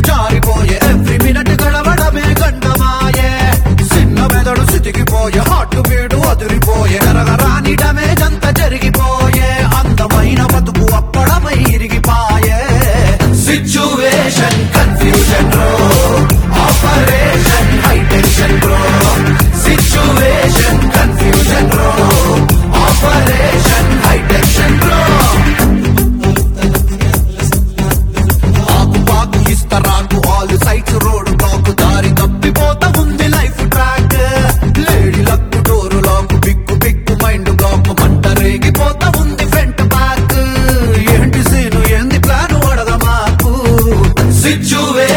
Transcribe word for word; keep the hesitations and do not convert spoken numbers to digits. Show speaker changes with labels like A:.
A: జారిపోయే every minute గడవడమే గండమాయే చిన్న మెదడు సితికిపోయే heart beat అదిరిపోయే ఎరగరాని డమేజ్ అంతా జరిగిపోయే అందమైన బతుకు అప్పడమై ఇరిగిపాయే situation confusion bro operation high tension bro situation confusion bro operation high tension bro ఆకు పాకు ఇస్తరాకు ఆల్ సైడ్స్ రోడ్ బ్లాక్ దారి తప్పిపోతా ఉంది life track lady luck door lock బిక్కు బిక్కు మైండ్ బ్లాక్ మంట రేగిపోతా ఉంది ఫ్రంట్ బ్యాక్ ఏంటి సీను ఏంది ప్లాన్ వడద మాకు సిచ్యువేషన్